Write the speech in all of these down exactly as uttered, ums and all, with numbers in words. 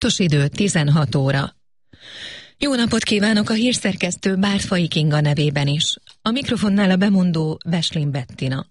Pontos idő tizenhat óra. Jó napot kívánok a hírszerkesztő Bártfai Kinga nevében is. A mikrofonnál a bemondó Veslin Bettina.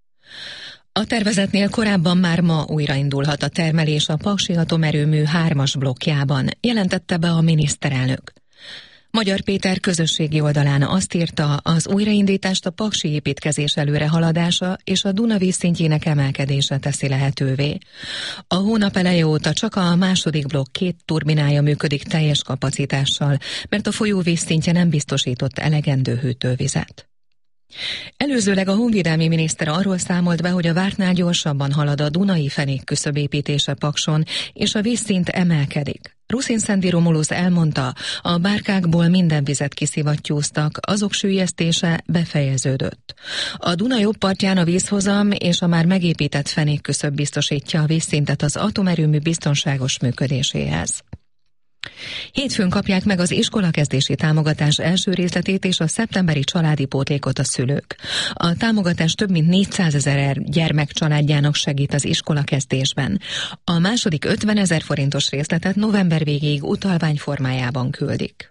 A tervezetnél korábban már ma újraindulhat a termelés a Paksi atomerőmű hármas blokkjában, jelentette be a miniszterelnök. Magyar Péter közösségi oldalán azt írta, az újraindítást a paksi építkezés előrehaladása és a Duna vízszintjének emelkedése teszi lehetővé. A hónap eleje óta csak a második blokk két turbinája működik teljes kapacitással, mert a folyó vízszintje nem biztosított elegendő hűtővizet. Előzőleg a honvédelmi miniszter arról számolt be, hogy a vártnál gyorsabban halad a Dunai fenék küszöbépítése Pakson, és a vízszint emelkedik. Ruszinszendi Romulusz elmondta, a bárkákból minden vizet kiszivattyúztak, azok süllyesztése befejeződött. A Duna jobb partján a vízhozam és a már megépített fenékküszöb biztosítja a vízszintet az atomerőmű biztonságos működéséhez. Hétfőn kapják meg az iskolakezdési támogatás első részletét és a szeptemberi családi pótlékot a szülők. A támogatás több mint négyszázezer gyermek családjának segít az iskolakezdésben. A második ötvenezer forintos részletet november végéig utalvány formájában küldik.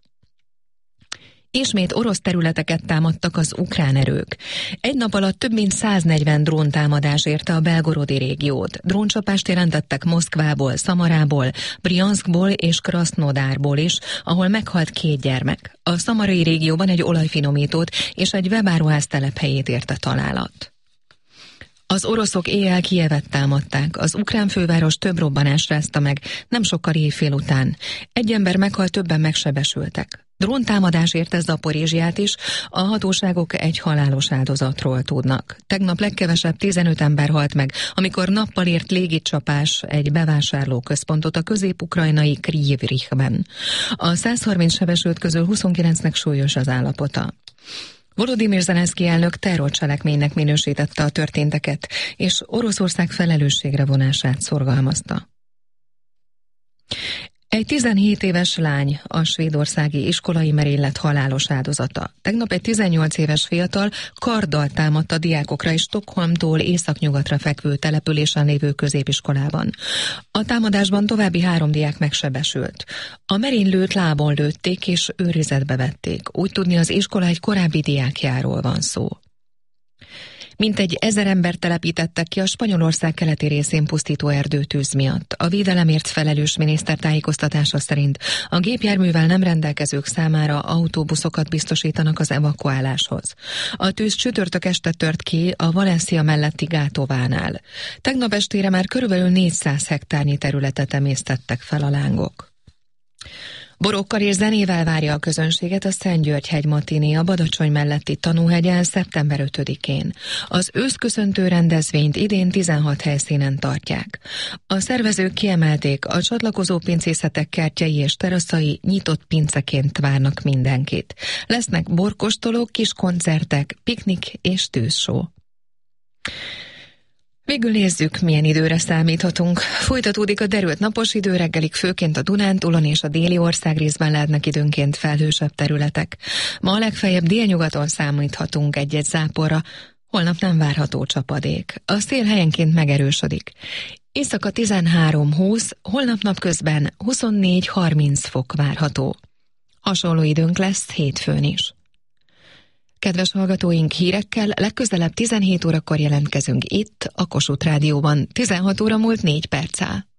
Ismét orosz területeket támadtak az ukrán erők. Egy nap alatt több mint száznegyven dróntámadás érte a Belgorodi régiót. Dróncsapást jelentettek Moszkvából, Szamarából, Brjanskból és Krasznodárból is, ahol meghalt két gyermek. A szamarai régióban egy olajfinomítót és egy webáruház telephelyét érte találat. Az oroszok éjjel Kijevet támadták, az ukrán főváros több robbanás rázta meg, nem sokkal éjfél után. Egy ember meghalt, többen megsebesültek. Dróntámadás érte Zaporizsját is, a hatóságok egy halálos áldozatról tudnak. Tegnap legkevesebb tizenöt ember halt meg, amikor nappal ért légicsapás egy bevásárlóközpontot a közép-ukrajnai Kryvyi-Rihben. A százharminc sebesült közül huszonkilencnek súlyos az állapota. Volodymyr Zelenszky elnök terrorcselekménynek minősítette a történteket, és Oroszország felelősségre vonását szorgalmazta. Egy tizenhét éves lány a svédországi iskolai merénylet halálos áldozata. Tegnap egy tizennyolc éves fiatal karddal támadt a diákokra és Stockholmtól északnyugatra fekvő településen lévő középiskolában. A támadásban további három diák megsebesült. A merénylőt lábon lőtték és őrizetbe vették. Úgy tudni, az iskola egy korábbi diákjáról van szó. Mintegy ezer ember telepítettek ki a Spanyolország keleti részén pusztító erdőtűz miatt. A védelemért felelős miniszter tájékoztatása szerint a gépjárművel nem rendelkezők számára autóbuszokat biztosítanak az evakuáláshoz. A tűz csütörtök este tört ki a Valencia melletti Gátovánál. Tegnap estére már körülbelül négyszáz hektárnyi területet emésztettek fel a lángok. Borokkal és zenével várja a közönséget a Szentgyörgy-hegy matiné a Badacsony melletti Tanúhegyen szeptember ötödikén. Az őszköszöntő rendezvényt idén tizenhat helyszínen tartják. A szervezők kiemelték, a csatlakozó pincészetek kertjei és teraszai nyitott pinceként várnak mindenkit. Lesznek borkostolók, kis koncertek, piknik és tűzsó. Végül nézzük, milyen időre számíthatunk. Folytatódik a derült napos idő, reggelig főként a Dunántúlon és a déli országrészben lehetnek időnként felhősebb területek. Ma a legfeljebb délnyugaton számíthatunk egy-egy záporra, holnap nem várható csapadék. A szél helyenként megerősödik. Éjszaka tizenhárom-húsz, holnap napközben huszonnégy-harminc fok várható. Hasonló időnk lesz hétfőn is. Kedves hallgatóink, hírekkel legközelebb tizenhét órakor jelentkezünk itt, a Kossuth Rádióban. tizenhat óra múlt négy perccel.